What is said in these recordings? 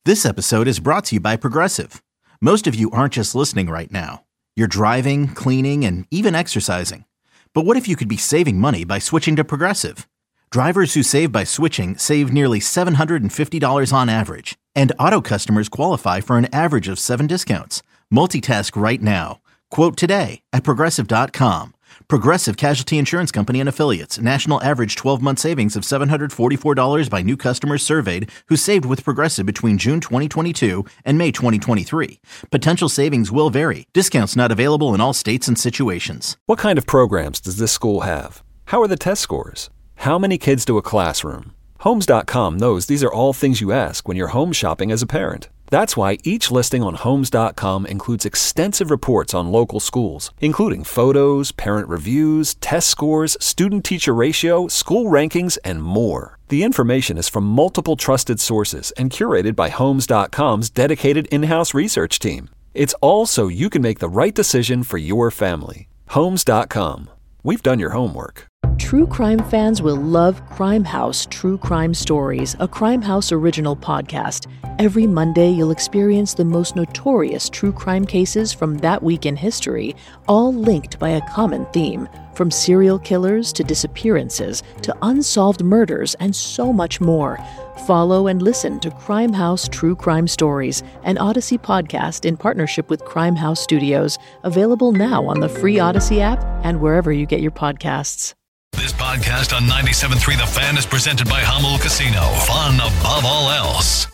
This episode is brought to you by Progressive. Most of you aren't just listening right now. You're driving, cleaning, and even exercising. But what if you could be saving money by switching to Progressive? Drivers who save by switching save nearly $750 on average. And auto customers qualify for an average of 7 discounts. Multitask right now. Quote today at Progressive.com. Progressive Casualty Insurance Company and Affiliates. National average 12-month savings of $744 by new customers surveyed who saved with Progressive between June 2022 and May 2023. Potential savings will vary. Discounts not available in all states and situations. What kind of programs does this school have? How are the test scores? How many kids do a classroom? Homes.com knows these are all things you ask when you're home shopping as a parent. That's why each listing on Homes.com includes extensive reports on local schools, including photos, parent reviews, test scores, student-teacher ratio, school rankings, and more. The information is from multiple trusted sources and curated by Homes.com's dedicated in-house research team. It's all so you can make the right decision for your family. Homes.com. We've done your homework. True crime fans will love Crime House True Crime Stories, a Crime House original podcast. Every Monday, you'll experience the most notorious true crime cases from that week in history, all linked by a common theme. From serial killers to disappearances to unsolved murders and so much more. Follow and listen to Crime House True Crime Stories, an Odyssey podcast in partnership with Crime House Studios, available now on the free Odyssey app and wherever you get your podcasts. This podcast on 97.3 The Fan is presented by Hummel Casino. Fun above all else.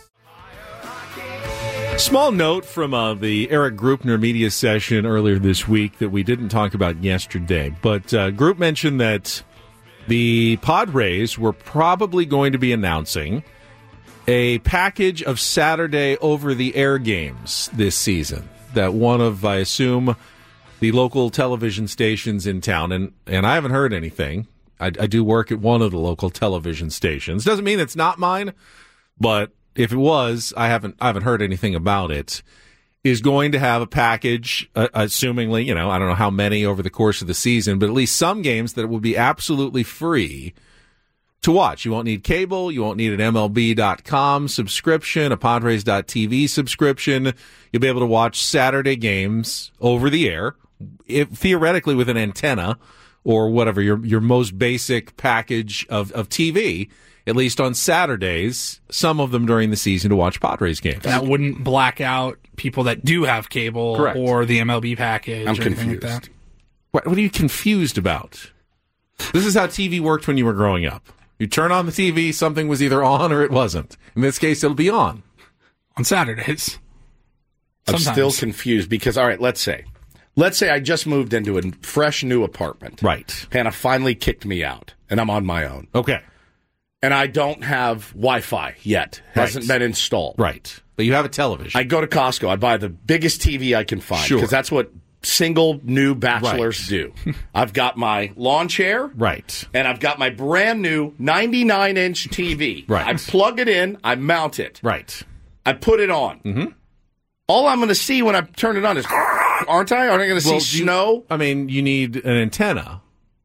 Small note from the Eric Grupner media session earlier this week that we didn't talk about yesterday. But Group mentioned that the Padres were probably going to be announcing a package of Saturday over-the-air games this season. That one of, I assume, the local television stations in town, and I haven't heard anything. I do work at one of the local television stations. Doesn't mean it's not mine, but if it was, I haven't heard anything about it. Is going to have a package, assumingly, I don't know how many over the course of the season, but at least some games that will be absolutely free to watch. You won't need cable. You won't need an MLB.com subscription, a Padres.tv subscription. You'll be able to watch Saturday games over the air, theoretically with an antenna or whatever, your most basic package of TV, at least on Saturdays, some of them during the season to watch Padres games. That wouldn't black out people that do have cable. Correct. Or the MLB package. I'm confused. Like that. What are you confused about? This is how TV worked when you were growing up. You turn on the TV, something was either on or it wasn't. In this case, it'll be on Saturdays. I'm still confused because, all right, let's say I just moved into a fresh new apartment. Right. Hannah finally kicked me out, and I'm on my own. Okay. And I don't have Wi-Fi yet. Hasn't been installed. Right. But you have a television. I go to Costco. I buy the biggest TV I can find. Because that's what single new bachelors do. I've got my lawn chair. Right. And I've got my brand new 99-inch TV. Right. I plug it in. I mount it. Right. I put it on. Mm-hmm. All I'm going to see when I turn it on is, aren't I? Aren't I going to see snow? You need an antenna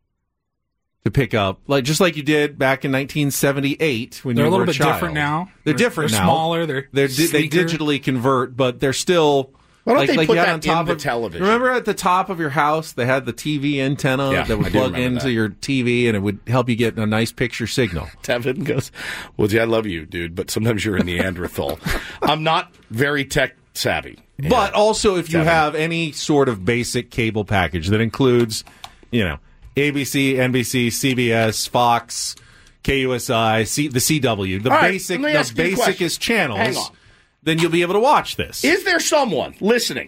to pick up, just like you did back in 1978 when you were a child. They're a little bit different now. They're different now. They're smaller. They digitally convert, but they're still. Why don't they put that on top in the of television? Remember at the top of your house, they had the TV antenna that would plug into your TV, and it would help you get a nice picture signal. Tevin goes, well, gee, I love you, dude, but sometimes you're a Neanderthal. I'm not very tech savvy. But also, if you have any sort of basic cable package that includes, ABC, NBC, CBS, Fox, KUSI, the CW, the basicest channels, then you'll be able to watch this. Is there someone listening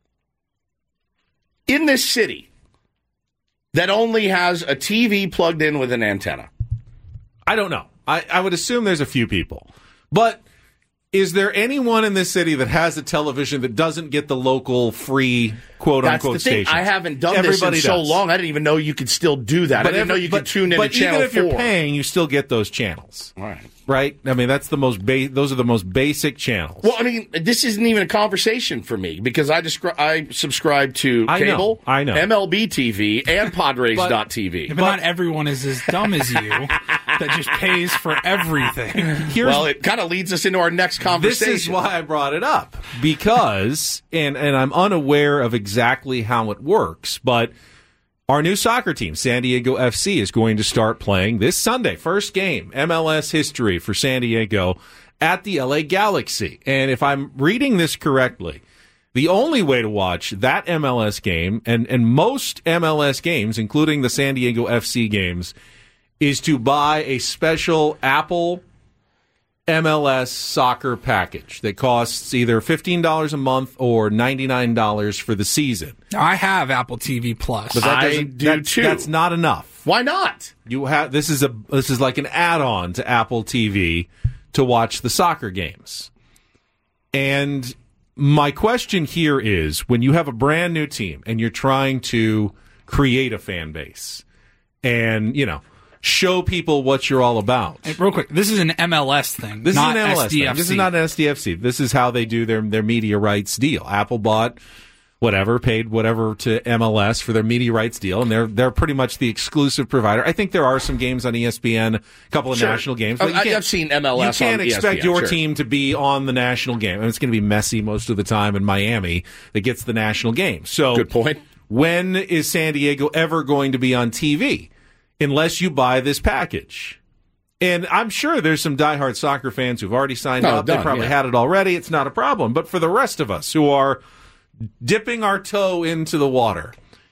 in this city that only has a TV plugged in with an antenna? I don't know. I would assume there's a few people. But is there anyone in this city that has a television that doesn't get the local free quote-unquote station? I haven't done this in so long. I didn't even know you could still do that. I didn't know you could tune in to Channel 4. But even if you're paying, you still get those channels. All right. right? I mean, that's the most those are the most basic channels. Well, I mean, this isn't even a conversation for me because I subscribe to cable, I know. MLB TV, and Padres.tv. But not everyone is as dumb as you that just pays for everything. Well, it kind of leads us into our next conversation. This is why I brought it up, because, and I'm unaware of exactly how it works, but our new soccer team, San Diego FC, is going to start playing this Sunday. First game, MLS history for San Diego at the LA Galaxy. And if I'm reading this correctly, the only way to watch that MLS game, and most MLS games, including the San Diego FC games, is to buy a special Apple MLS soccer package that costs either $15 a month or $99 for the season. Now, I have Apple TV Plus. But I do too. That's not enough. Why not? You have this is like an add-on to Apple TV to watch the soccer games. And my question here is, when you have a brand new team and you're trying to create a fan base and, show people what you're all about. Hey, real quick, this is an MLS thing. This not is an MLS SDFC. thing. This is not an SDFC. This is how they do their media rights deal. Apple bought paid whatever to MLS for their media rights deal, and they're pretty much the exclusive provider. I think there are some games on ESPN, a couple of national games. But I've seen MLS. You can't expect ESPN, your team to be on the national game. And it's going to be Messi most of the time in Miami that gets the national game. So, good point. When is San Diego ever going to be on TV? Unless you buy this package. And I'm sure there's some diehard soccer fans who've already signed up. They probably had it already. It's not a problem. But for the rest of us who are dipping our toe into the water,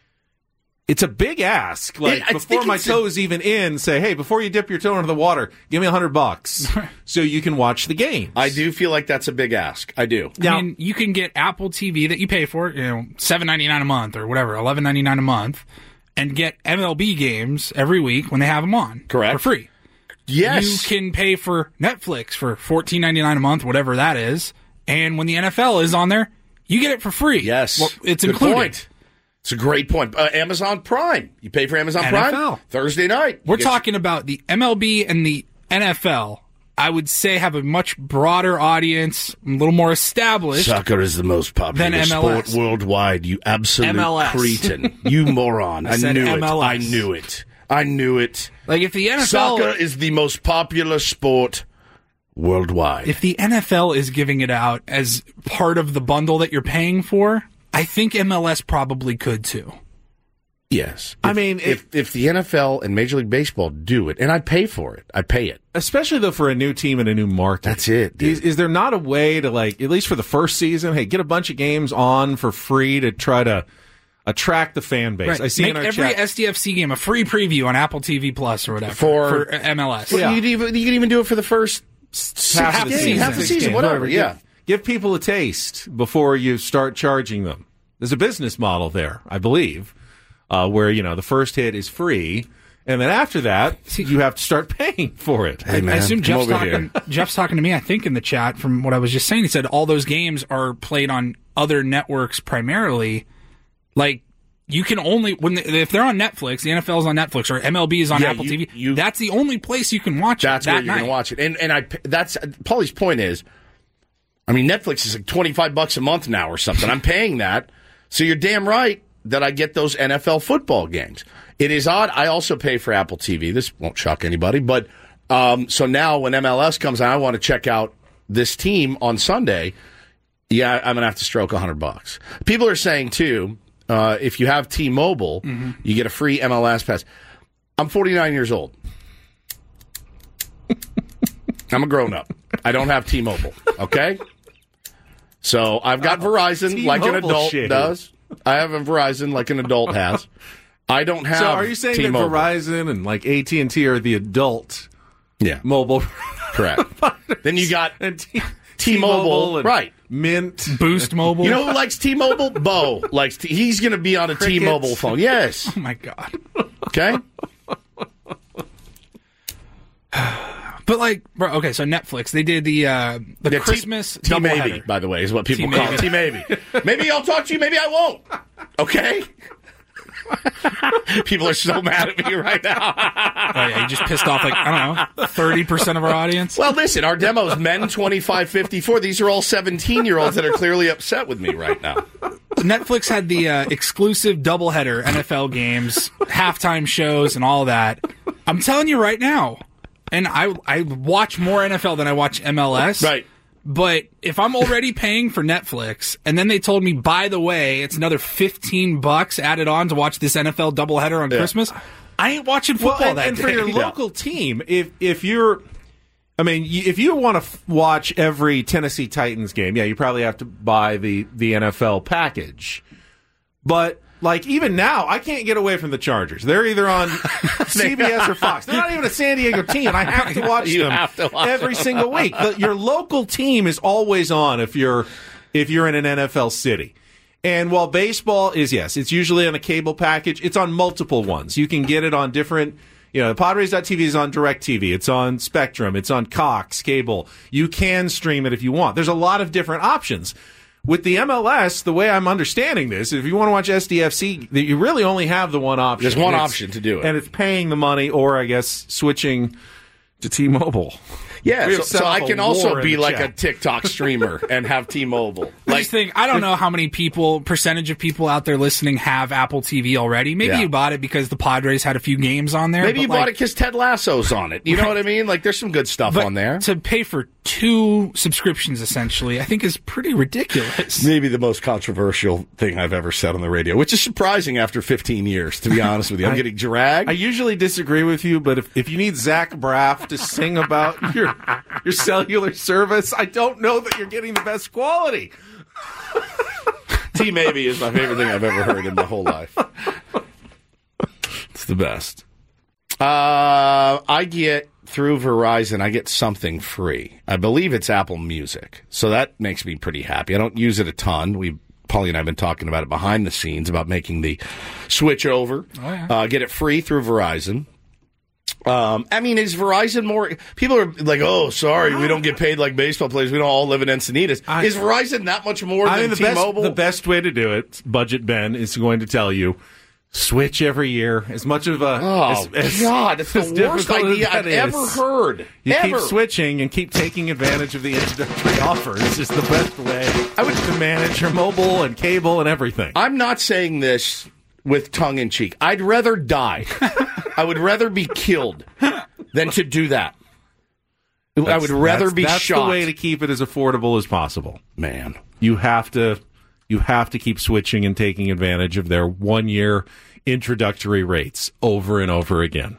it's a big ask. Like, before my toe is even in, say, hey, before you dip your toe into the water, give me $100 so you can watch the games. I do feel like that's a big ask. I do. I mean, you can get Apple TV that you pay for, $7.99 a month or whatever, $11.99 a month, and get MLB games every week when they have them on. Correct. For free. Yes. You can pay for Netflix for $14.99 a month, whatever that is, and when the NFL is on there, you get it for free. Yes. Well, it's good included. Point. It's a great point. Amazon Prime. You pay for Amazon NFL. Prime Thursday night. We're talking about the MLB and the NFL. I would say have a much broader audience, a little more established. Soccer is the most popular sport worldwide, you absolute cretin. You moron. I knew it. I knew it. Like, if the NFL... Soccer is the most popular sport worldwide. If the NFL is giving it out as part of the bundle that you're paying for, I think MLS probably could too. Yes. If the NFL and Major League Baseball do it, and I pay for it, I pay it. Especially, though, for a new team and a new market. That's it. Is there not a way to, at least for the first season, hey, get a bunch of games on for free to try to attract the fan base? Right. I see Make in our every chat, SDFC game a free preview on Apple TV Plus or whatever for MLS. Well, you can even do it for the first half the season, whatever. Yeah. Give people a taste before you start charging them. There's a business model there, I believe. Where, the first hit is free, and then after that, you have to start paying for it. Hey, man, I assume Jeff's talking to me, I think, in the chat from what I was just saying. He said all those games are played on other networks primarily. Like, you can only, if they're on Netflix, the NFL's on Netflix, or MLB is on Apple TV, that's the only place you can watch it. That's where you're going to watch it. And that's Paulie's point is, Netflix is like $25 a month now or something. I'm paying that. So you're damn right that I get those NFL football games. It is odd. I also pay for Apple TV. This won't shock anybody. But so now when MLS comes out, I want to check out this team on Sunday. Yeah, I'm going to have to stroke $100. People are saying, too, if you have T-Mobile, you get a free MLS pass. I'm 49 years old. I'm a grown-up. I don't have T-Mobile, okay? So I've got Verizon like an adult does. I have a Verizon like an adult has. I don't have. So are you saying T-Mobile. that Verizon and AT&T are the adult mobile? Correct. Then you got T-Mobile, right? Mint, Boost Mobile. You know who likes T-Mobile? Bo likes. He's going to be on a Crickets. T-Mobile phone. Yes. Oh my God. Okay. But okay, so Netflix, they did the Christmas T-Maybe, doubleheader. by the way, is what people call it. T-Maybe. Maybe I'll talk to you, maybe I won't. Okay? People are so mad at me right now. Oh, yeah, you just pissed off, 30% of our audience. Well, listen, our demo's men 25-54. These are all 17-year-olds that are clearly upset with me right now. Netflix had the exclusive doubleheader NFL games, halftime shows, and all that. I'm telling you right now, and I watch more NFL than I watch MLS. Right. But if I'm already paying for Netflix, and then they told me, by the way, it's another $15 added on to watch this NFL doubleheader on Christmas, I ain't watching football that and day. for your local team, if you're, if you want to watch every Tennessee Titans game, you probably have to buy the NFL package. But even now, I can't get away from the Chargers. They're either on CBS or Fox. They're not even a San Diego team, and I have to watch them every single week. Your local team is always on if you're in an NFL city. And while baseball is, it's usually on a cable package, it's on multiple ones. You can get it on different, the Padres.tv is on DirecTV. It's on Spectrum. It's on Cox cable. You can stream it if you want. There's a lot of different options. With the MLS, the way I'm understanding this, if you want to watch SDFC, you really only have the one option. There's one option to do it. And it's paying the money or, I guess, switching to T-Mobile. Yeah, so I can also be like a TikTok streamer and have T-Mobile. I don't know how many percentage of people out there listening have Apple TV already. Maybe you bought it because the Padres had a few games on there. Maybe you bought it because Ted Lasso's on it. You know what I mean? There's some good stuff on there. To pay for 2 subscriptions, essentially, I think is pretty ridiculous. Maybe the most controversial thing I've ever said on the radio, which is surprising after 15 years, to be honest with you. I'm getting dragged. I usually disagree with you, but if you need Zach Braff to sing about your cellular service, I don't know that you're getting the best quality. T-Maybe is my favorite thing I've ever heard in my whole life. It's the best. I get, through Verizon, I get something free. I believe it's Apple Music. So that makes me pretty happy. I don't use it a ton. Paulie and I have been talking about it behind the scenes, about making the switch over. Oh, yeah. Get it free through Verizon. Is Verizon more... People are like, oh, sorry, we don't get paid like baseball players. We don't all live in Encinitas. Is Verizon that much more than T-Mobile? The best way to do it, Budget Ben is going to tell you, switch every year. As much of a... God, that's the worst idea I've ever heard. Keep switching and keep taking advantage of the introductory offers. It's just the best way to manage your mobile and cable and everything. I'm not saying this with tongue-in-cheek. I'd rather die. I would rather be killed than to do that. I would rather be shot. That's the way to keep it as affordable as possible. Man. You have to keep switching and taking advantage of their 1-year introductory rates over and over again.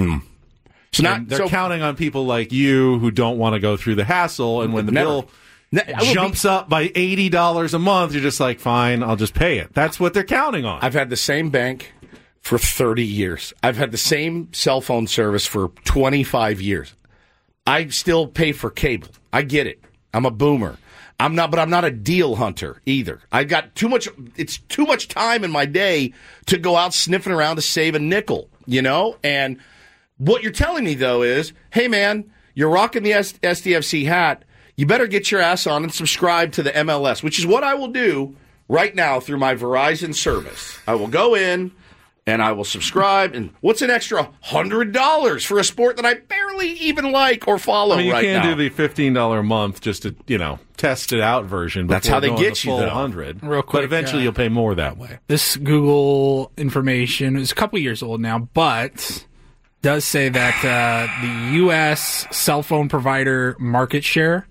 So they're counting on people like you who don't want to go through the hassle, and when the bill jumps up by $80 a month, you're just like, fine, I'll just pay it. That's what they're counting on. I've had the same bank for 30 years. I've had the same cell phone service for 25 years. I still pay for cable. I get it. I'm a boomer. I'm not a deal hunter either. I got it's too much time in my day to go out sniffing around to save a nickel, And what you're telling me, though, is, hey, man, you're rocking the SDFC hat. You better get your ass on and subscribe to the MLS, which is what I will do right now through my Verizon service. I will go in and I will subscribe. And what's an extra $100 for a sport that I barely even like or follow right now? You can do the $15 a month just to, test it out version. That's how they get you, though. 100. Real quick, but eventually you'll pay more that way. This Google information is a couple years old now, but does say that the U.S. cell phone provider market share,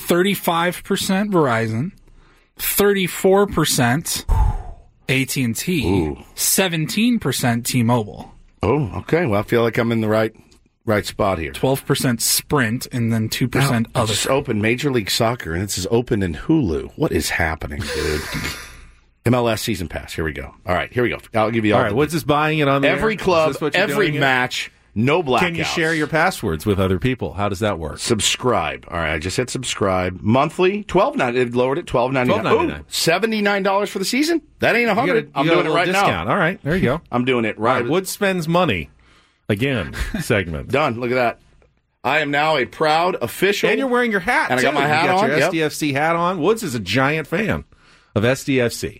35% Verizon, 34% AT&T, 17% T-Mobile. Oh, okay. Well, I feel like I'm in the right spot here. 12% Sprint, and then 2% other. Just open Major League Soccer, and this is open in Hulu. What is happening, dude? MLS Season Pass. Here we go. All right, here we go. I'll give you all. All right, what's this buying it on the every club, every match, no blackouts. Can you share your passwords with other people? How does that work? Subscribe. All right, I just hit subscribe. Monthly, $12.99. It lowered it, $12.99. $79 for the season? That ain't $100. I'm doing it right discount. now. All right, there you go. I'm doing it right. All right, Wood spends money. Again, segment. Done. Look at that. I am now a proud official. And you're wearing your hat, and too. I got my hat on. You got your SDFC hat on. Woods is a giant fan of SDFC.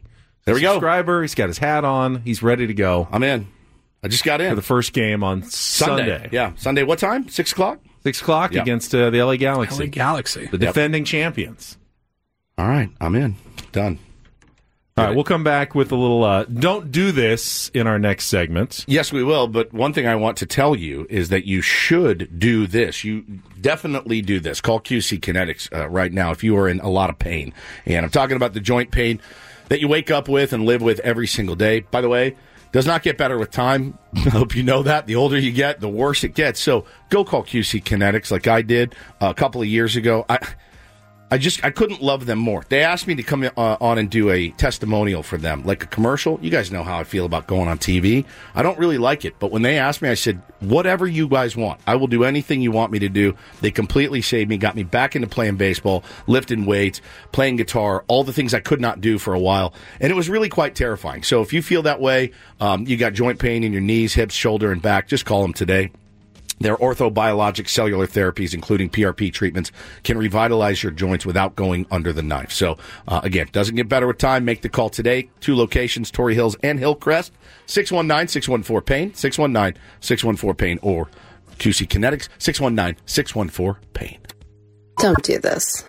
There we go. Subscriber. He's got his hat on. He's ready to go. I'm in. I just got in. For the first game on Sunday. Yeah, Sunday. What time? 6 o'clock? 6 o'clock against the LA Galaxy. LA Galaxy. The defending champions. All right, I'm in. Done. All right, we'll come back with a little don't do this in our next segment. Yes, we will, but one thing I want to tell you is that you should do this. You definitely do this. Call QC Kinetics right now if you are in a lot of pain. And I'm talking about the joint pain that you wake up with and live with every single day. By the way, does not get better with time. I hope you know that. The older you get, the worse it gets. So go call QC Kinetics like I did a couple of years ago. I couldn't love them more. They asked me to come on and do a testimonial for them, like a commercial. You guys know how I feel about going on TV. I don't really like it, but when they asked me, I said, whatever you guys want. I will do anything you want me to do. They completely saved me, got me back into playing baseball, lifting weights, playing guitar, all the things I could not do for a while. And it was really quite terrifying. So if you feel that way, you got joint pain in your knees, hips, shoulder, and back, just call them today. Their orthobiologic cellular therapies, including PRP treatments, can revitalize your joints without going under the knife. So, again, doesn't get better with time. Make the call today. 2 locations, Torrey Hills and Hillcrest. 619-614-PAIN, 619-614-PAIN, or QC Kinetics, 619-614-PAIN. Don't do this.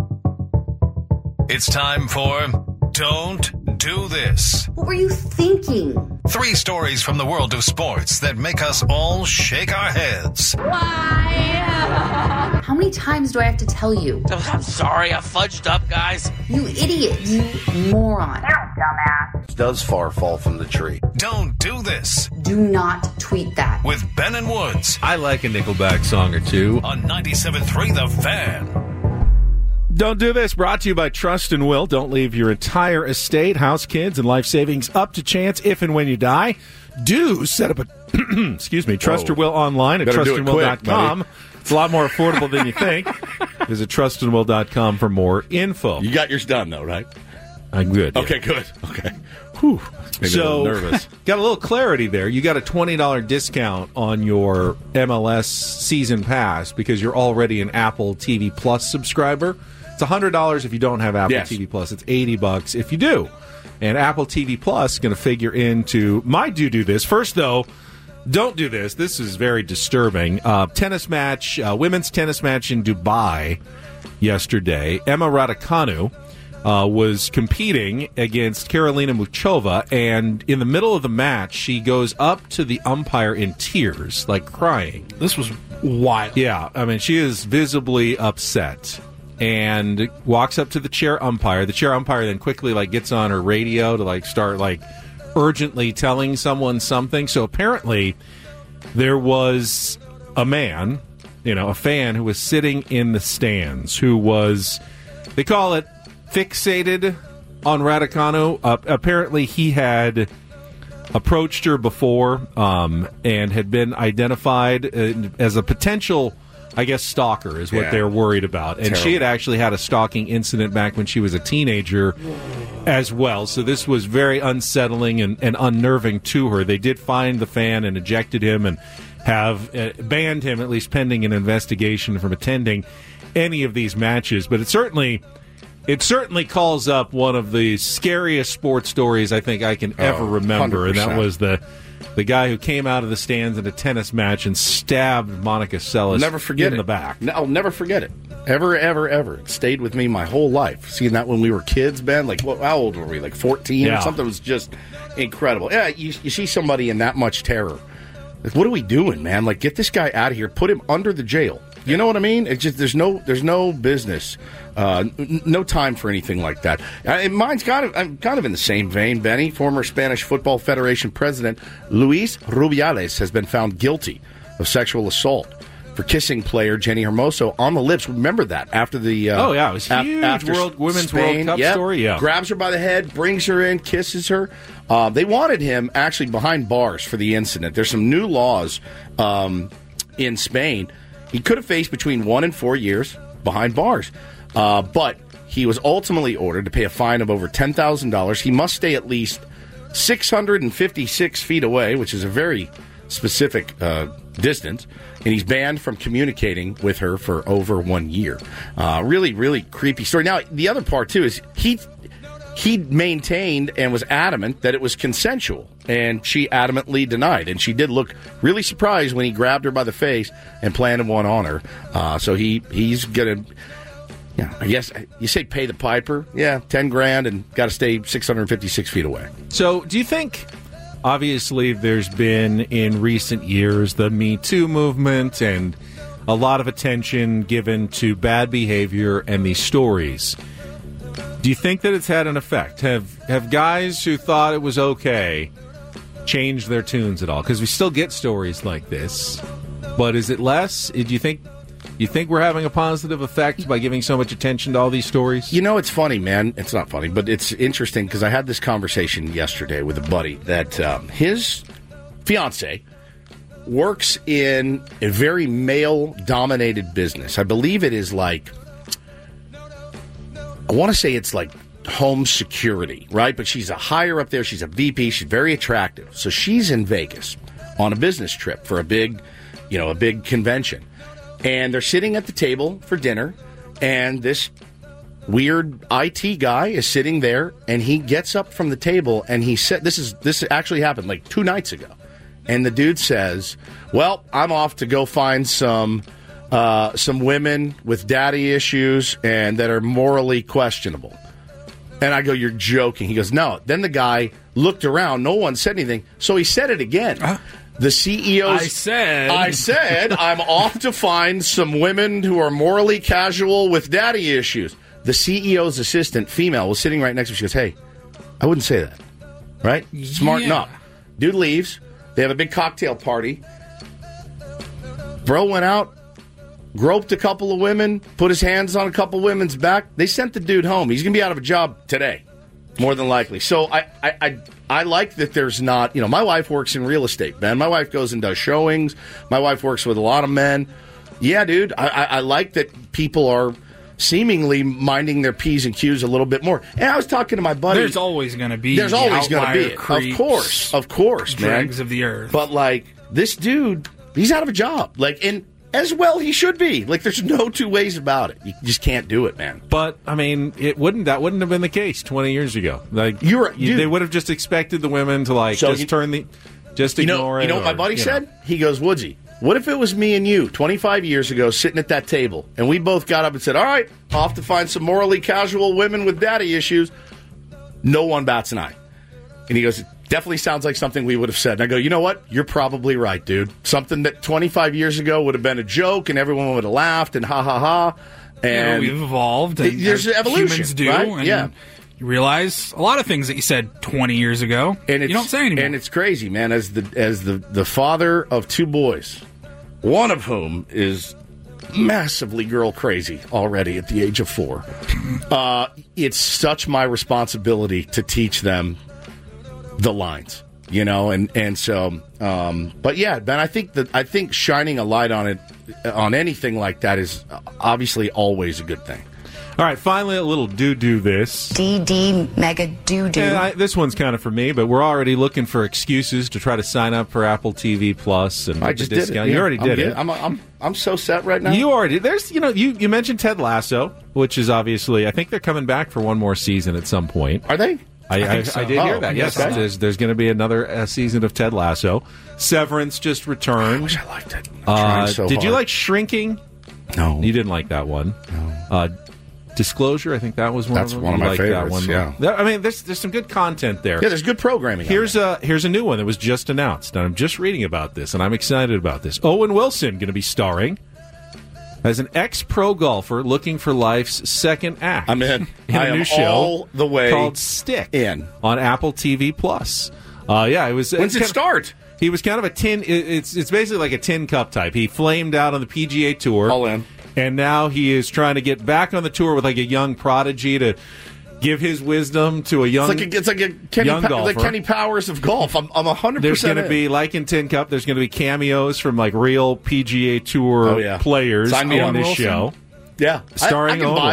It's time for Don't Do This. What were you thinking? 3 stories from the world of sports that make us all shake our heads. Why? How many times do I have to tell you? I'm sorry, I fudged up, guys. You idiot. You moron. You dumbass. Does far fall from the tree? Don't do this. Do not tweet that. With Ben and Woods. I like a Nickelback song or two. On 97.3 The Fan. Don't do this. Brought to you by Trust and Will. Don't leave your entire estate, house, kids, and life savings up to chance if and when you die. Do set up a Trust or Will online at trustandwill.com. It's a lot more affordable than you think. Visit trustandwill.com for more info. You got yours done, though, right? I'm good. Okay, good. Okay. Whew. So, nervous. Got a little clarity there. You got a $20 discount on your MLS season pass because you're already an Apple TV Plus subscriber. It's $100 if you don't have Apple TV Plus. It's $80 if you do. And Apple TV Plus is going to figure into my do this. First, though, don't do this. This is very disturbing. Tennis match, women's tennis match in Dubai yesterday. Emma Raducanu was competing against Karolina Muchova, and in the middle of the match, she goes up to the umpire in tears, like crying. This was wild. Yeah, I mean, she is visibly upset. And walks up to the chair umpire. The chair umpire then quickly gets on her radio to start urgently telling someone something. So apparently there was a man, a fan who was sitting in the stands who was, they call it, fixated on Raducanu. Apparently he had approached her before and had been identified as a potential, I guess, stalker is what they're worried about. And she had actually had a stalking incident back when she was a teenager as well. So this was very unsettling and unnerving to her. They did find the fan and ejected him and have banned him, at least pending an investigation, from attending any of these matches. But it certainly calls up one of the scariest sports stories I think I can ever remember. 100%. And that was the guy who came out of the stands in a tennis match and stabbed Monica Seles in the back. I'll never forget it. Ever, ever, ever. It stayed with me my whole life. Seeing that when we were kids, Ben, how old were we? 14 or something? It was just incredible. Yeah, you see somebody in that much terror. What are we doing, man? Get this guy out of here. Put him under the jail. You know what I mean? It's just there's no business, no time for anything like that. Mine's kind of in the same vein, Benny. Former Spanish Football Federation president Luis Rubiales has been found guilty of sexual assault for kissing player Jenny Hermoso on the lips. Remember that after the it was huge after Women's Spain, World Cup story. Yeah, grabs her by the head, brings her in, kisses her. They wanted him actually behind bars for the incident. There's some new laws in Spain. He could have faced between 1 and 4 years behind bars, but he was ultimately ordered to pay a fine of over $10,000. He must stay at least 656 feet away, which is a very specific distance, and he's banned from communicating with her for over 1 year. Really, really creepy story. Now, the other part, too, is he he maintained and was adamant that it was consensual, and she adamantly denied. And she did look really surprised when he grabbed her by the face and planted one on her. So he's going to, yeah, I guess you say pay the piper. Yeah, $10,000 and got to stay 656 feet away. So do you think, obviously there's been in recent years the Me Too movement and a lot of attention given to bad behavior and these stories. Do you think that it's had an effect? Have guys who thought it was okay changed their tunes at all? Because we still get stories like this, but is it less? Do you think we're having a positive effect by giving so much attention to all these stories? You know, it's funny, man. It's not funny, but it's interesting because I had this conversation yesterday with a buddy that his fiance works in a very male-dominated business. I believe it is like, I want to say it's like home security, right? But she's a higher up there. She's a VP. She's very attractive. So she's in Vegas on a business trip for a big convention. And they're sitting at the table for dinner, and this weird IT guy is sitting there, and he gets up from the table, and he said, this actually happened like 2 nights ago. And the dude says, well, I'm off to go find some women with daddy issues and that are morally questionable. And I go, you're joking. He goes, no. Then the guy looked around. No one said anything. So he said it again. The CEO's... I said, I'm off to find some women who are morally casual with daddy issues. The CEO's assistant, female, was sitting right next to me. She goes, hey, I wouldn't say that. Right? Smarten up. Dude leaves. They have a big cocktail party. Bro went out, groped a couple of women, put his hands on a couple women's back. They sent the dude home. He's going to be out of a job today, more than likely. So I like that there's not, my wife works in real estate, man. My wife goes and does showings. My wife works with a lot of men. Yeah, dude, I like that people are seemingly minding their P's and Q's a little bit more. And I was talking to my buddy. There's always going to be. Of course, man. Dregs of the earth. But, this dude, he's out of a job. And as well he should be. There's no two ways about it. You just can't do it, man. But, that wouldn't have been the case 20 years ago. They would have just expected the women to, ignore it. You know what my buddy said? He goes, Woodsy, what if it was me and you 25 years ago sitting at that table, and we both got up and said, all right, off to find some morally casual women with daddy issues? No one bats an eye. And he goes, it definitely sounds like something we would have said. And I go, you know what? You're probably right, dude. Something that 25 years ago would have been a joke, and everyone would have laughed, and ha, ha, ha. And we've evolved. And there's evolution. Humans do. Right? And yeah. You realize a lot of things that you said 20 years ago, and you don't say anymore. And it's crazy, man. As the father of 2 boys, one of whom is massively girl crazy already at the age of 4, it's such my responsibility to teach them the lines, and so. But yeah, Ben, I think shining a light on it, on anything like that, is obviously always a good thing. All right, finally, a little do this. DD mega do. This one's kind of for me, but we're already looking for excuses to try to sign up for Apple TV Plus and I just the discount. did it. You already did it. I'm so set right now. You already. There's you mentioned Ted Lasso, which is obviously, I think they're coming back for one more season at some point. Are they? I did hear that. Yes, okay. There's going to be another season of Ted Lasso. Severance just returned. I wish I liked it. I'm trying did you like Shrinking? No, you didn't like that one. No. Disclosure, I think that was one of them. That's one of my favorites, that one. yeah. There's some good content there. Yeah, there's good programming. Here's a new one that was just announced, and I'm just reading about this, and I'm excited about this. Owen Wilson going to be starring as an ex-pro golfer looking for life's second act. I'm in. A new show all the way called Stick in on Apple TV Plus. It was. When's it start? He was kind of a tin. It's basically like a tin cup type. He flamed out on the PGA Tour. All in. And now he is trying to get back on the tour with a young prodigy to give his wisdom to a young It's like a Kenny Powers of golf. I'm 100%. There's going to be, like in Tin Cup, there's going to be cameos from real PGA Tour players on this show. Yeah. Starring Owen Wilson.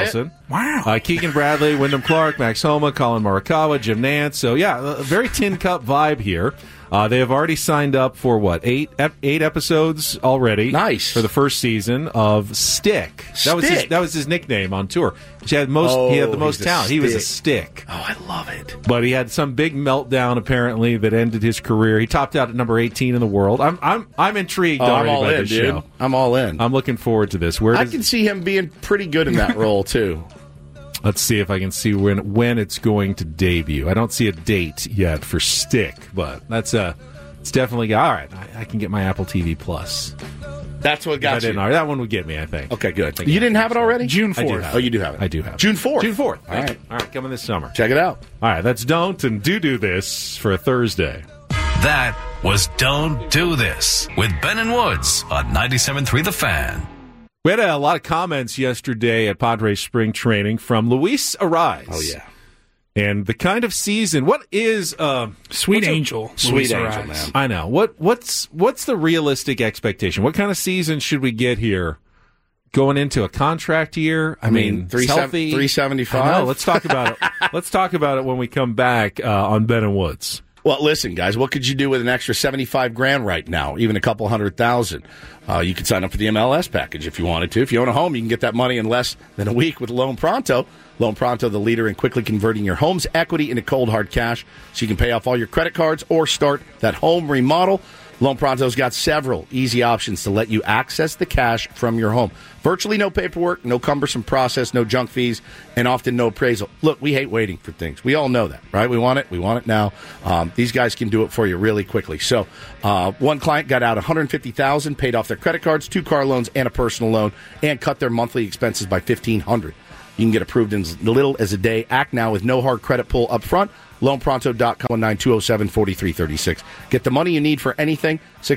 Wow. Keegan Bradley, Wyndham Clark, Max Homa, Colin Morikawa, Jim Nantz. So, yeah, a very Tin Cup vibe here. They have already signed up for, eight episodes already. Nice. For the first season of Stick. That was his nickname on tour. He had the most talent. He was a stick. Oh, I love it. But he had some big meltdown, apparently, that ended his career. He topped out at number 18 in the world. I'm intrigued already I'm all by in, this dude. show. I'm all in. I'm looking forward to this. I can see him being pretty good in that role, too. Let's see if I can see when it's going to debut. I don't see a date yet for Stick, but it's definitely all right. I can get my Apple TV Plus. That's what got you. That one would get me, I think. Okay, good. You didn't have it already? June 4th. Oh, you do have it. I do have it. June 4th. June 4th. All right. All right, coming this summer. Check it out. All right, that's Don't and Do This for a Thursday. That was Don't Do This with Ben and Woods on 97.3 The Fan. We had a lot of comments yesterday at Padres spring training from Luis Arraez. Oh, yeah. And the kind of season, what is Sweet Angel, man. I know. What's the realistic expectation? What kind of season should we get here going into a contract year? I mean, healthy, 375. I know. Let's talk about it. Let's talk about it when we come back on Ben and Woods. Well, listen, guys, what could you do with an extra $75,000 right now? Even a couple $100,000. You could sign up for the MLS package if you wanted to. If you own a home, you can get that money in less than a week with Loan Pronto. Loan Pronto, the leader in quickly converting your home's equity into cold, hard cash so you can pay off all your credit cards or start that home remodel. Loan Pronto's got several easy options to let you access the cash from your home. Virtually no paperwork, no cumbersome process, no junk fees, and often no appraisal. Look, we hate waiting for things. We all know that, right? We want it now. These guys can do it for you really quickly. So one client got out $150,000, paid off their credit cards, 2 car loans, and a personal loan, and cut their monthly expenses by $1,500. You can get approved in as little as a day. Act now with no hard credit pull up front. LoanPronto.com, 19207-4336. Get the money you need for anything,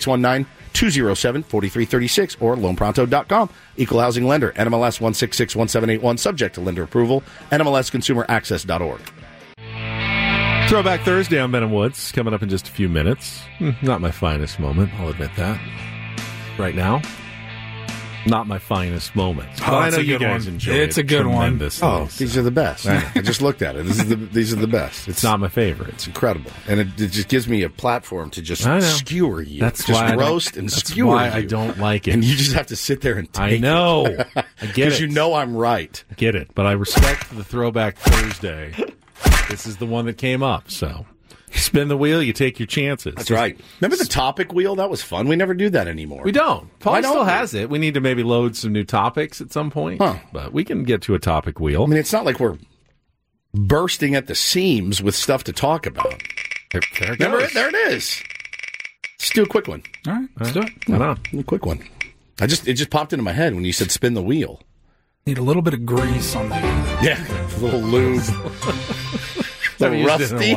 619-207-4336, or LoanPronto.com. Equal housing lender, NMLS 1661781, subject to lender approval, NMLSConsumerAccess.org. Throwback Thursday on Ben and Woods, coming up in just a few minutes. Not my finest moment, I'll admit that. Right now, not my finest moment. But I know you guys enjoy it. It's a good one. Oh, these are the best. I just looked at it. These are the best. It's not my favorite. It's incredible. And it just gives me a platform to just skewer you. That's just why roast and skewer you. That's why I don't like it. And you just have to sit there and take I know. it. I get it. Because you know I'm right. I get it. But I respect the Throwback Thursday. This is the one that came up, so spin the wheel, you take your chances. That's right. Remember the topic wheel? That was fun. We never do that anymore. We don't. Paul still has it. We need to maybe load some new topics at some point. But we can get to a topic wheel. I mean, it's not like we're bursting at the seams with stuff to talk about. There it Remember goes. it? There it is. Let's do a quick one. All right, let's do it. I know. A quick one. It just popped into my head when you said spin the wheel. Need a little bit of grease on the... Yeah, a little lube. Rusty.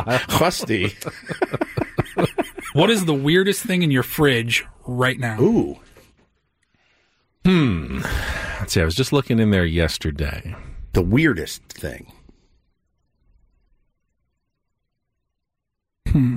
What is the weirdest thing in your fridge right now? Ooh. Let's see. I was just looking in there yesterday. The weirdest thing. All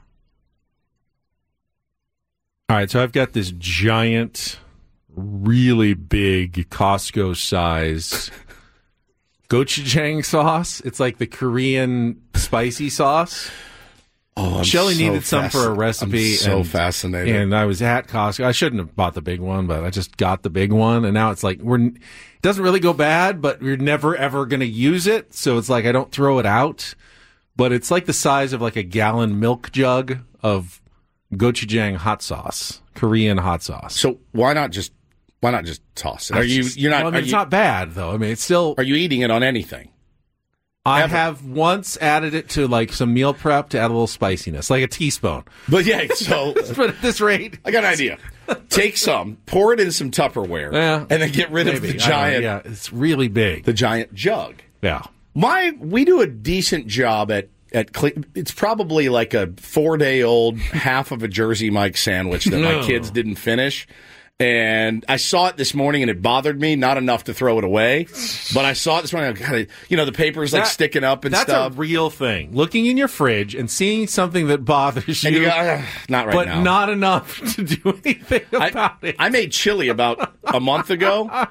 right. So I've got this giant, really big Costco size gochujang sauce. It's like the Korean spicy sauce. Oh, Shelly needed some for a recipe. I'm fascinated. And I was at Costco. I shouldn't have bought the big one, but I just got the big one. And now it's like it doesn't really go bad, but we're never ever going to use it. So it's like I don't throw it out. But it's like the size of like a gallon milk jug of gochujang hot sauce, Korean hot sauce. So why not just toss it? It's not bad though. I mean, it's still. Are you eating it on anything? I have once added it to like some meal prep to add a little spiciness, like a teaspoon. But yeah, so but at this rate, I got an idea. Take some, pour it in some Tupperware, and then get rid of the giant. Yeah, it's really big. The giant jug. Yeah. We do a decent job at it's probably like a 4-day-old half of a Jersey Mike sandwich that my kids didn't finish. And I saw it this morning, and it bothered me. Not enough to throw it away, but I saw it this morning. The paper's like sticking up and stuff. stuff. That's a real thing. Looking in your fridge and seeing something that bothers you, and you go, not right but now. Not enough to do anything about it. I made chili about a month ago.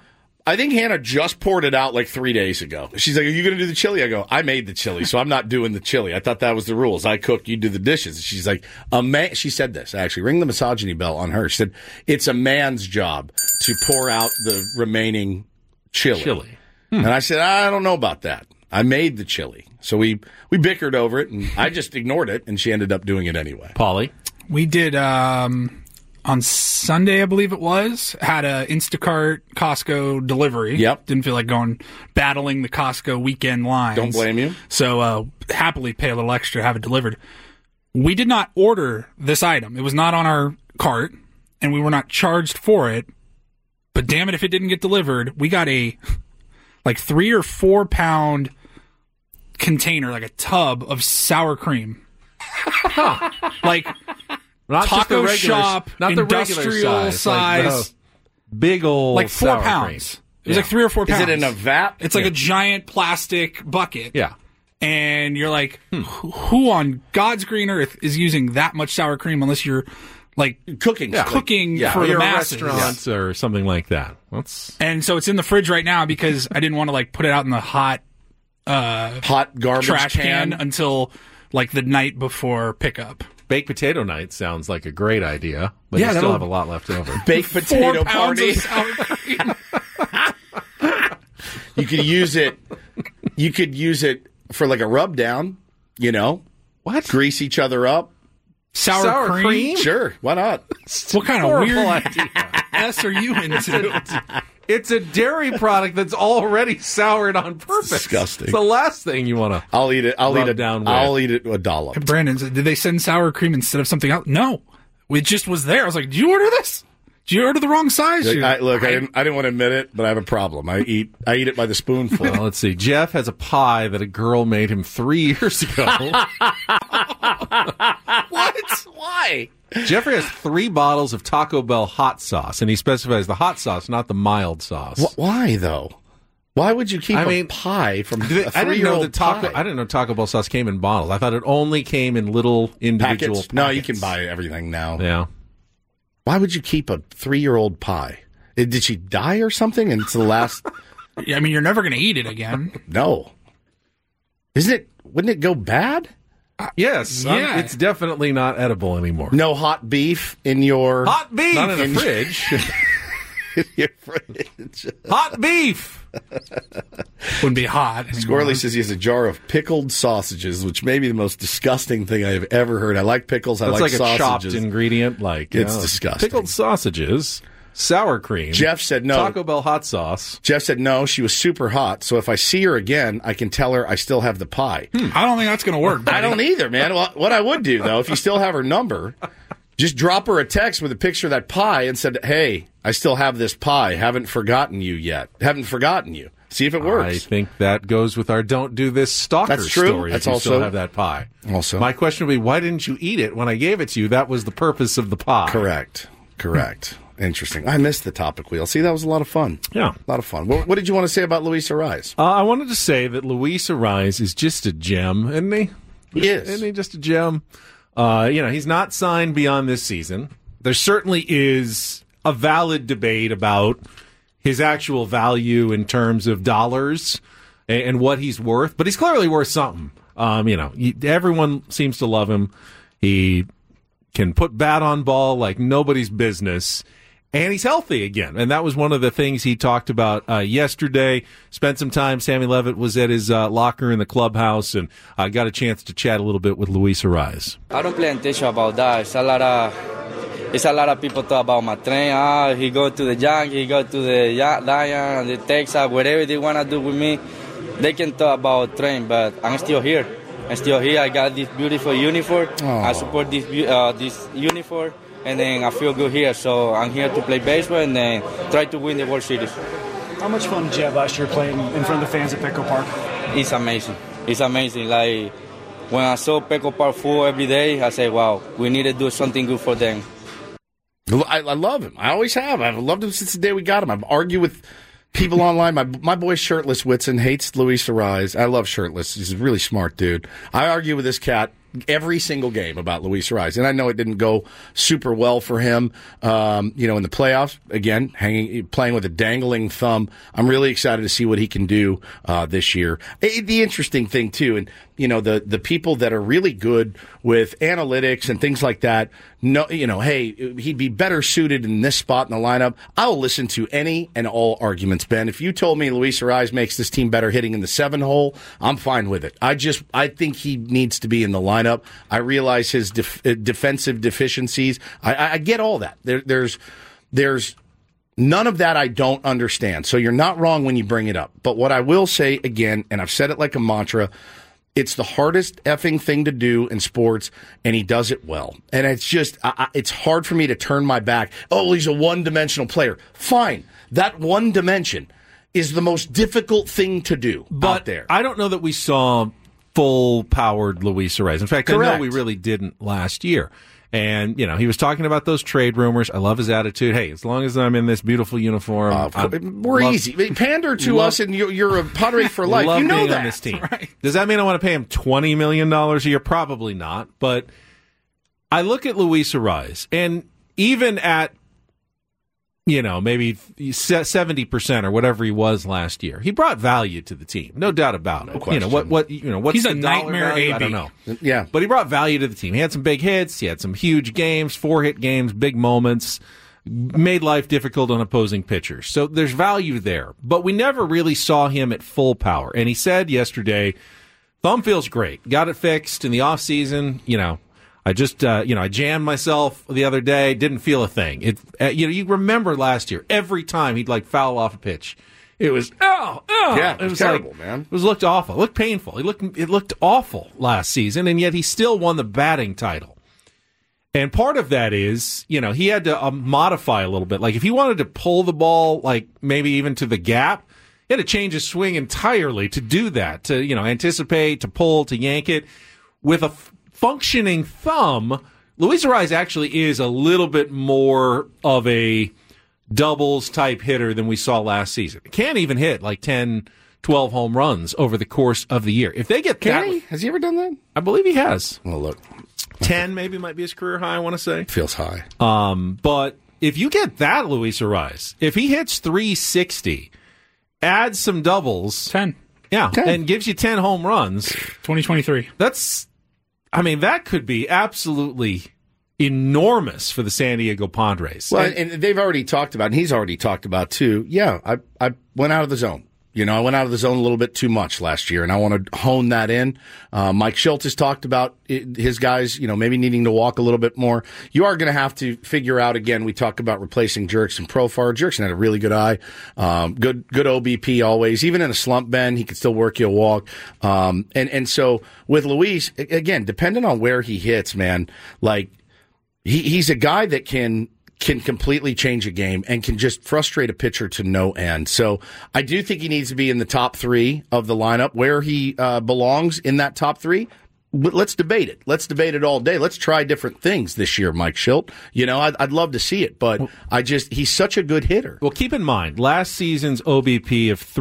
I think Hannah just poured it out like 3 days ago. She's like, "Are you going to do the chili?" I go, "I made the chili, so I'm not doing the chili. I thought that was the rules. I cook, you do the dishes." She's like, she said this, actually. Ring the misogyny bell on her. She said, "It's a man's job to pour out the remaining chili. And I said, "I don't know about that. I made the chili." So we bickered over it, and I just ignored it, and she ended up doing it anyway. Paulie? We did, on Sunday, I believe it was, had a Instacart Costco delivery. Yep. Didn't feel like battling the Costco weekend lines. Don't blame you. So happily pay a little extra to have it delivered. We did not order this item. It was not on our cart, and we were not charged for it. But damn it, if it didn't get delivered, we got a 3 or 4 pound container, like a tub of sour cream. Like not taco just the regular, shop, not the industrial size, big old like 4 sour pounds. cream. It was like 3 or 4 pounds. Is it in a vat? It's like a giant plastic bucket. Yeah. And you're like, who on God's green earth is using that much sour cream unless you're like cooking for the masses? Restaurants or something like that. And so it's in the fridge right now because I didn't want to put it out in the hot garbage trash can until like the night before pickup. Baked potato night sounds like a great idea, but you still have a lot left over. Baked potato 4 pounds party. of sour cream. You could use it. You could use it for like a rub down. What? Grease each other up. Sour cream? Sure, why not? What kind of weird idea S are you into? It's a dairy product that's already soured on purpose. Disgusting. It's the last thing you want to. I'll eat it. I'll eat it a dollop. Brandon, did they send sour cream instead of something else? No, it just was there. I was like, "Did you order this? Did you order the wrong size?" I didn't want to admit it, but I have a problem. I eat it by the spoonful. Well, let's see. Jeff has a pie that a girl made him 3 years ago. What? Why? Jeffrey has 3 bottles of Taco Bell hot sauce, and he specifies the hot sauce, not the mild sauce. Why, though? Why would you keep a pie from a 3-year-old pie? I didn't know Taco Bell sauce came in bottles. I thought it only came in little individual packets. No, you can buy everything now. Yeah. Why would you keep a 3-year-old pie? Did she die or something? And it's the last... Yeah, I mean, you're never going to eat it again. No. Wouldn't it go bad? Yes. Yeah. It's definitely not edible anymore. No hot beef in your... Hot beef! Not in the fridge. In your fridge. Hot beef! Wouldn't be hot anymore. Squirrely says he has a jar of pickled sausages, which may be the most disgusting thing I have ever heard. I like pickles. That's I like sausages. a chopped ingredient. It's disgusting. Pickled sausages, sour cream. Jeff said no. Taco Bell hot sauce. Jeff said no. She was super hot. So if I see her again, I can tell her I still have the pie. I don't think that's going to work. Buddy. I don't either, man. What I would do, though, if you still have her number, just drop her a text with a picture of that pie and said, "Hey, I still have this pie. Haven't forgotten you yet. Haven't forgotten you." See if it works. I think that goes with our "don't do this" stalker That's true. story. That's if you also still have that pie. Also, my question would be, why didn't you eat it when I gave it to you? That was the purpose of the pie. Correct. Interesting. I missed the topic wheel. See, that was a lot of fun. Yeah. A lot of fun. What did you want to say about Luis Arraez? I wanted to say that Luis Arraez is just a gem, isn't he? He is. Isn't he just a gem? He's not signed beyond this season. There certainly is a valid debate about his actual value in terms of dollars and what he's worth, but he's clearly worth something. Everyone seems to love him. He can put bat on ball like nobody's business, and he's healthy again. And that was one of the things he talked about yesterday. Spent some time. Sammy Levitt was at his locker in the clubhouse, and got a chance to chat a little bit with Luis Arraez. I don't pay attention about that. It's a lot of people talk about my train. He go to the Yankees, he go to the Lions, the Texas, whatever they want to do with me. They can talk about train, but I'm still here. I got this beautiful uniform. Aww. I support this uniform, and then I feel good here. So I'm here to play baseball and then try to win the World Series. How much fun did you have last year playing in front of the fans at Petco Park? It's amazing. Like, when I saw Petco Park full every day, I said, wow, we need to do something good for them. I love him. I always have. I've loved him since the day we got him. I've argued with people online. My boy Shirtless Whitson hates Luis Arraez. I love Shirtless. He's a really smart dude. I argue with this cat every single game about Luis Arraez. And I know it didn't go super well for him, in the playoffs. Again, playing with a dangling thumb. I'm really excited to see what he can do this year. The interesting thing, too, and the people that are really good with analytics and things like that, hey, he'd be better suited in this spot in the lineup. I'll listen to any and all arguments, Ben. If you told me Luis Arraez makes this team better hitting in the 7 hole, I'm fine with it. I think he needs to be in the lineup. I realize his defensive deficiencies. I get all that. There's none of that I don't understand. So you're not wrong when you bring it up. But what I will say again, and I've said it like a mantra, it's the hardest effing thing to do in sports, and he does it well. And it's just, it's hard for me to turn my back. Oh, he's a one-dimensional player. Fine. That one dimension is the most difficult thing to do out there. I don't know that we saw full-powered Luis Arraez. In fact, Correct. I know we really didn't last year. And, he was talking about those trade rumors. I love his attitude. Hey, as long as I'm in this beautiful uniform. We're easy. Pander to us, and you're a Padre for life. Love you know being that. on this team. Right. Does that mean I want to pay him $20 million a year? Probably not. But I look at Luis Arraez, and even at, maybe 70% or whatever he was last year, he brought value to the team. No doubt about it. No question. What's He's the a nightmare value? AB. I don't know. Yeah. But he brought value to the team. He had some big hits. He had some huge games, 4-hit games, big moments, made life difficult on opposing pitchers. So there's value there. But we never really saw him at full power. And he said yesterday, thumb feels great. Got it fixed in the offseason. I just, I jammed myself the other day. Didn't feel a thing. You remember last year, every time he'd foul off a pitch, it was, Yeah, it was terrible, man. It looked awful. It looked painful. It looked awful last season, and yet he still won the batting title. And part of that is, he had to modify a little bit. Like, if he wanted to pull the ball, maybe even to the gap, he had to change his swing entirely to do that, to, anticipate, to pull, to yank it. With a functioning thumb, Luis Arraez actually is a little bit more of a doubles type hitter than we saw last season. Can't even hit 10, 12 home runs over the course of the year. If they get Has he ever done that? I believe he has. Well, look. 10 maybe might be his career high, I want to say. Feels high. But if you get that Luis Arraez, if he hits 360, adds some doubles. 10. Yeah, 10. And gives you 10 home runs. 2023. That could be absolutely enormous for the San Diego Padres. Well, and they've already talked about, and he's already talked about, too. Yeah, I went out of the zone. I went out of the zone a little bit too much last year, and I want to hone that in. Mike Schultz has talked about his guys, maybe needing to walk a little bit more. You are going to have to figure out, again, we talk about replacing Jurickson Profar. Jurickson had a really good eye. Good OBP always. Even in a slump, Ben, he could still work you a walk. And so with Luis, again, depending on where he hits, man, he's a guy that can completely change a game and can just frustrate a pitcher to no end. So I do think he needs to be in the top 3 of the lineup. Where he belongs in that top 3, let's debate it. Let's debate it all day. Let's try different things this year, Mike Schilt. I'd love to see it, but he's such a good hitter. Well, keep in mind, last season's OBP of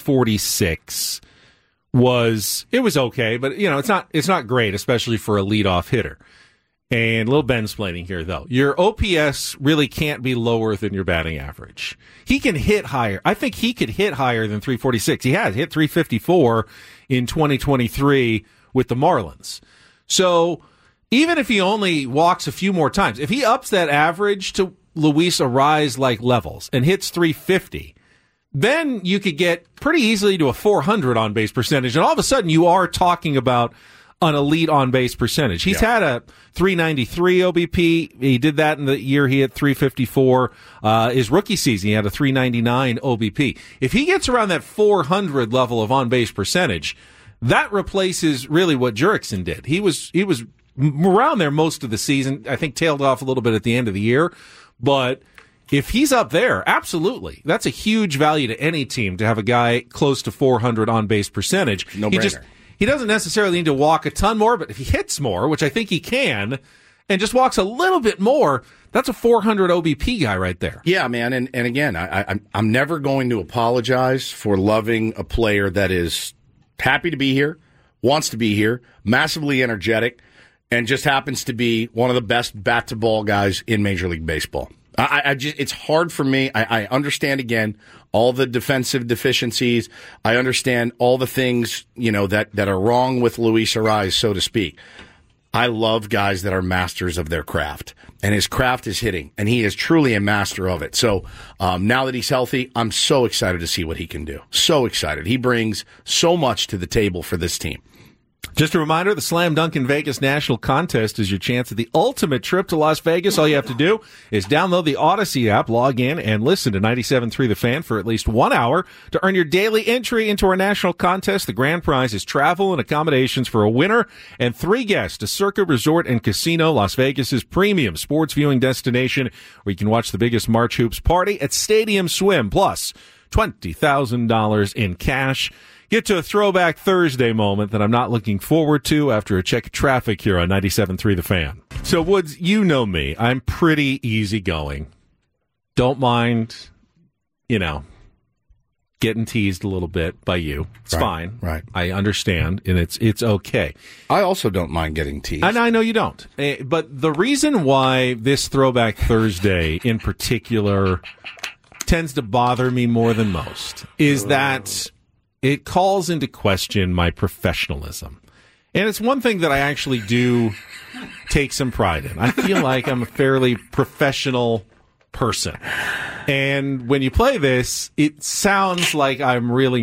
346 was okay, but it's not great, especially for a leadoff hitter. And a little Bensplaining here, though. Your OPS really can't be lower than your batting average. He can hit higher. I think he could hit higher than 346. He has hit 354 in 2023 with the Marlins. So even if he only walks a few more times, if he ups that average to Luis Arraez-like levels and hits 350, then you could get pretty easily to a 400 on-base percentage. And all of a sudden you are talking about an elite on-base percentage. He's had a 393 OBP. He did that in the year he hit 354. His rookie season, he had a 399 OBP. If he gets around that 400 level of on-base percentage, that replaces really what Jurickson did. He was around there most of the season. I think tailed off a little bit at the end of the year. But if he's up there, absolutely. That's a huge value to any team to have a guy close to 400 on-base percentage. No brainer. He doesn't necessarily need to walk a ton more, but if he hits more, which I think he can, and just walks a little bit more, that's a 400 OBP guy right there. Yeah, man. And again, I'm never going to apologize for loving a player that is happy to be here, wants to be here, massively energetic, and just happens to be one of the best bat-to-ball guys in Major League Baseball. It's hard for me. I understand, again, all the defensive deficiencies. I understand all the things, that are wrong with Luis Arraez, so to speak. I love guys that are masters of their craft, and his craft is hitting, and he is truly a master of it. So now that he's healthy, I'm so excited to see what he can do. So excited. He brings so much to the table for this team. Just a reminder, the Slam Dunk in Vegas National Contest is your chance at the ultimate trip to Las Vegas. All you have to do is download the Odyssey app, log in, and listen to 97.3 The Fan for at least 1 hour to earn your daily entry into our national contest. The grand prize is travel and accommodations for a winner and 3 guests to Circa Resort and Casino, Las Vegas's premium sports viewing destination, where you can watch the biggest March Hoops party at Stadium Swim, plus $20,000 in cash. Get to a Throwback Thursday moment that I'm not looking forward to after a check of traffic here on 97.3 The Fan. So, Woods, you know me. I'm pretty easygoing. Don't mind, getting teased a little bit by you. It's fine. Right. I understand, and it's okay. I also don't mind getting teased. And I know you don't. But the reason why this Throwback Thursday in particular tends to bother me more than most is that it calls into question my professionalism. And it's one thing that I actually do take some pride in. I feel like I'm a fairly professional person. And when you play this, it sounds like I'm really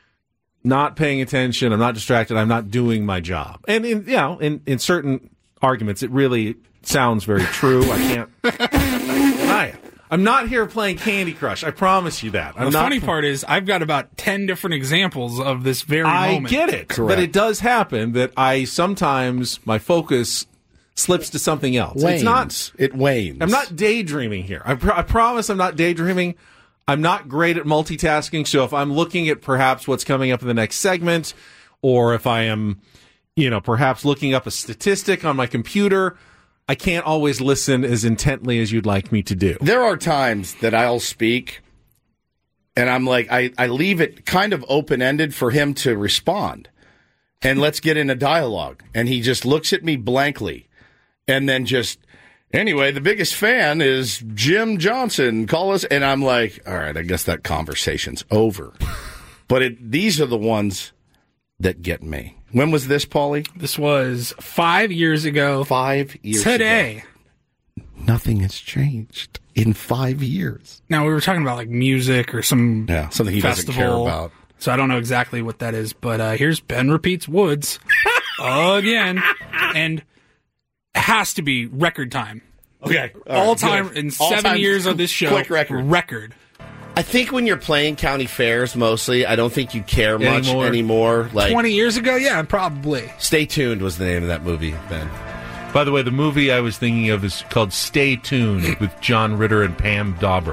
not paying attention, I'm not distracted, I'm not doing my job. And in certain arguments, it really sounds very true. I can't deny it. I'm not here playing Candy Crush. I promise you that. The funny part is I've got about 10 different examples of this very moment. I get it. Correct. But it does happen that sometimes my focus slips to something else. It wanes. I'm not daydreaming here. I promise I'm not daydreaming. I'm not great at multitasking. So if I'm looking at perhaps what's coming up in the next segment, or if I am, perhaps looking up a statistic on my computer, I can't always listen as intently as you'd like me to do. There are times that I'll speak, and I'm like, I leave it kind of open-ended for him to respond. And let's get in a dialogue. And he just looks at me blankly. And then anyway, the biggest fan is Jim Johnson. Call us. And I'm like, all right, I guess that conversation's over. But these are the ones that get me. When was this, Paulie? This was 5 years ago. 5 years today. Ago. Nothing has changed in 5 years. Now, we were talking about music or something he festival, doesn't care about. So I don't know exactly what that is. But here's Ben Repeats Woods again. And it has to be record time. Okay. All time in 7 years of this show. Quick record. I think when you're playing county fairs mostly, I don't think you care much anymore. 20 years ago? Yeah, probably. Stay Tuned was the name of that movie, Ben. By the way, the movie I was thinking of is called Stay Tuned with John Ritter and Pam Dauber.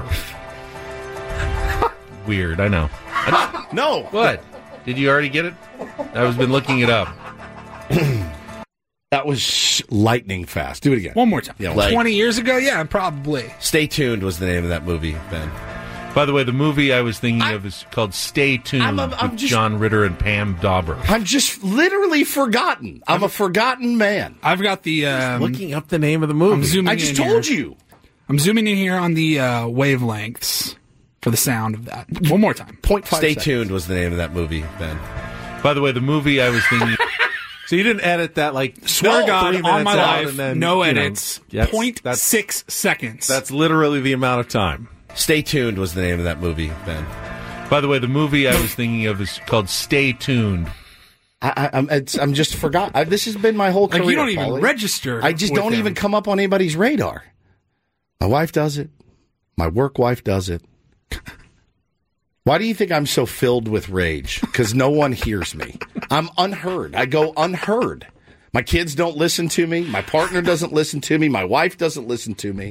Weird, I know. No. What? Did you already get it? I've been looking it up. That was lightning fast. Do it again. One more time. Yeah, 20 years ago? Yeah, probably. Stay Tuned was the name of that movie, Ben. By the way, the movie I was thinking of is called Stay Tuned with John Ritter and Pam Dauber. I'm just literally forgotten. I'm a forgotten man. I've got the... looking up the name of the movie. I just told you. I'm zooming in here on the wavelengths for the sound of that. One more time. 0.5 Stay seconds. Tuned was the name of that movie, Ben. By the way, the movie I was thinking... So you didn't edit that, swear to God, on my life, and then, no edits, 0.6 seconds. That's literally the amount of time. Stay Tuned was the name of that movie, Ben. By the way, the movie I was thinking of is called Stay Tuned. I'm just forgot. This has been my whole career. You don't even Paulie. register. I just don't even come up on anybody's radar. My wife does it. My work wife does it. Why do you think I'm so filled with rage? Because no one hears me. I'm unheard. I go unheard. My kids don't listen to me. My partner doesn't listen to me. My wife doesn't listen to me.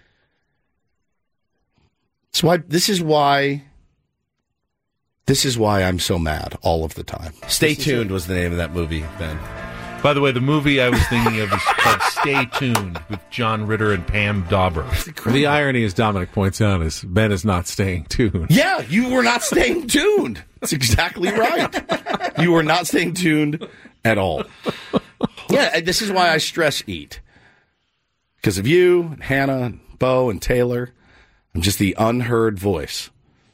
This is why I'm so mad all of the time. Stay Tuned was the name of that movie, Ben. By the way, the movie I was thinking of is called Stay Tuned with John Ritter and Pam Dauber. The irony, as Dominic points out, is Ben is not staying tuned. Yeah, you were not staying tuned. That's exactly right. You were not staying tuned at all. Yeah, Yeah, this is why I stress eat. Because of you, and Hannah, and Bo, and Taylor. I'm just the unheard voice.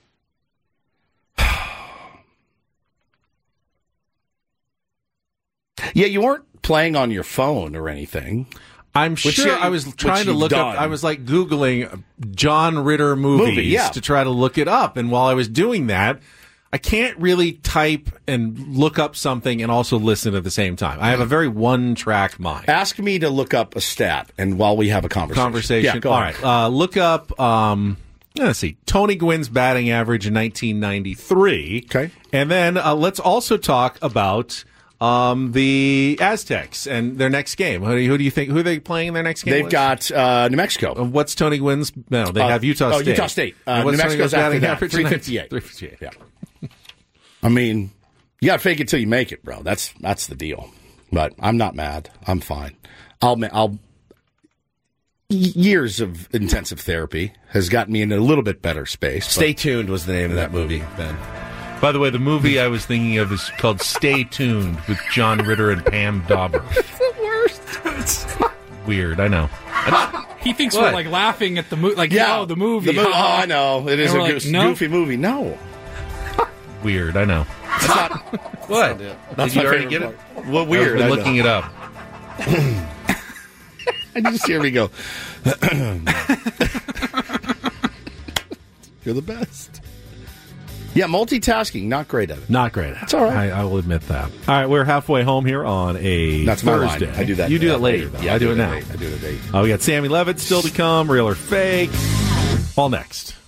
Yeah, you weren't playing on your phone or anything. I'm sure I was trying to look up. I was like Googling John Ritter movies to try to look it up. And while I was doing that, I can't really type and look up something and also listen at the same time. I have a very one-track mind. Ask me to look up a stat, and while we have a conversation. Yeah, go All right. Look up, let's see, Tony Gwynn's batting average in 1993. Okay. And then let's also talk about the Aztecs and their next game. Who do you think? Who are they playing in their next game? They've got New Mexico. What's Tony Gwynn's? No, they have Utah State. Utah State. New Mexico's after that. 358. 358. Yeah. I mean, you got to fake it till you make it, bro. That's the deal. But I'm not mad. I'm fine. I'll. Years of intensive therapy has gotten me in a little bit better space. Stay Tuned was the name of that movie, Ben. By the way, the movie I was thinking of is called Stay Tuned with John Ritter and Pam Dauber. It's the worst. Weird, I know. He thinks we're like laughing at the movie. Like, yeah, the movie. Oh, I know. It is a goofy movie. No. Weird, I know. That's not. What? That's Did you already get it? What weird? I'm looking it up. I just hear me go. You're the best. Yeah, multitasking, not great at it. Not great at it. It's all right. I will admit that. All right, we're halfway home here on a That's Thursday. My line. I do that. You do that later, though. Yeah, I do it now. I do it at 8. Oh, we got Sammy Levitt still to come, Real or Fake. All next.